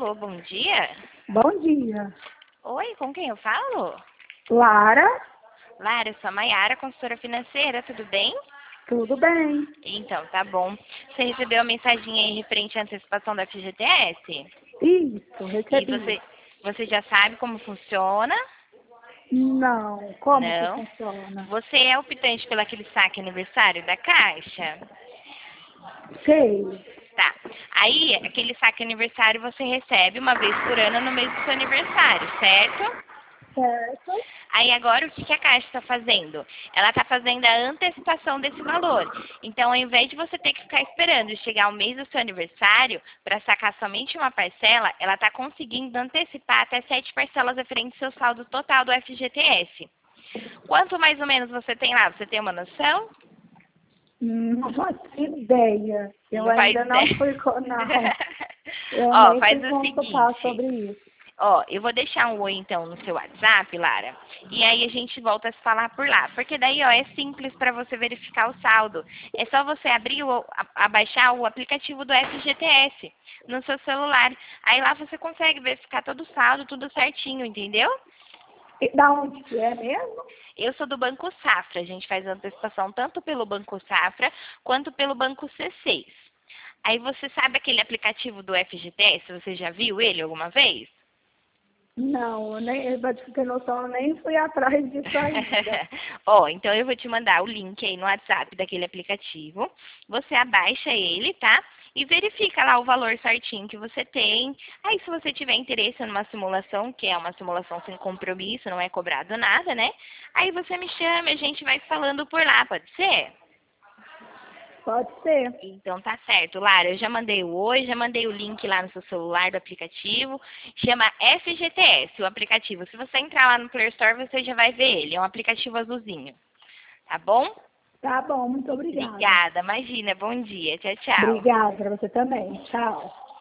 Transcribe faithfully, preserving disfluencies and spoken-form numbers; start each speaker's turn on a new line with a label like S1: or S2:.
S1: Alô, bom dia.
S2: Bom dia.
S1: Oi, com quem eu falo?
S2: Lara,
S1: Lara, eu sou a Maiara, consultora financeira, tudo bem?
S2: tudo bem?
S1: Então, tá bom. Você recebeu a mensaginha aí referente à antecipação da F G T S?
S2: Isso,
S1: E
S2: recebi.
S1: você, você já sabe como funciona?
S2: Não, como que
S1: Não.
S2: funciona?
S1: Você é optante pelo aquele saque aniversário da Caixa?
S2: Sei,
S1: Tá. Aí, aquele saque aniversário você recebe uma vez por ano no mês do seu aniversário, certo?
S2: certo?
S1: Aí agora o que que a Caixa está fazendo? Ela está fazendo a antecipação desse valor. Então, ao invés de você ter que ficar esperando chegar o mês do seu aniversário para sacar somente uma parcela, ela está conseguindo antecipar até sete parcelas referente ao seu saldo total do F G T S. Quanto mais ou menos você tem lá? Você tem uma noção?
S2: Não faço ideia. Eu
S1: Não faz
S2: ainda não
S1: ideia.
S2: fui, co- não, eu
S1: Ó,
S2: nem
S1: faz
S2: fui
S1: o
S2: consultar
S1: seguinte.
S2: sobre isso.
S1: Ó, eu vou deixar um oi então no seu WhatsApp, Lara, e aí a gente volta a se falar por lá. Porque daí, ó, é simples para você verificar o saldo. É só você abrir o, a, a baixar o aplicativo do F G T S no seu celular. Aí lá você consegue verificar todo o saldo, tudo certinho, entendeu?
S2: E da onde que é mesmo?
S1: Eu sou do Banco Safra. A gente faz antecipação tanto pelo Banco Safra quanto pelo Banco C seis. Aí você sabe aquele aplicativo do F G T S? Você já viu ele alguma vez?
S2: Não, eu nem, pra te ter noção, eu nem fui atrás disso ainda.
S1: Ó, então eu vou te mandar o link aí no WhatsApp daquele aplicativo. Você abaixa ele, tá? E verifica lá o valor certinho que você tem. Aí, se você tiver interesse numa simulação, que é uma simulação sem compromisso, não é cobrado nada, né? Aí você me chama e a gente vai falando por lá, pode ser?
S2: Pode ser.
S1: Então tá certo, Lara. Eu já mandei o oi, já mandei o link lá no seu celular do aplicativo. Chama F G T S, o aplicativo. Se você entrar lá no Play Store, você já vai ver ele. É um aplicativo azulzinho. Tá bom?
S2: Tá bom, muito obrigada.
S1: Obrigada. Imagina. Bom dia. Tchau, tchau.
S2: Obrigada para você também. Tchau.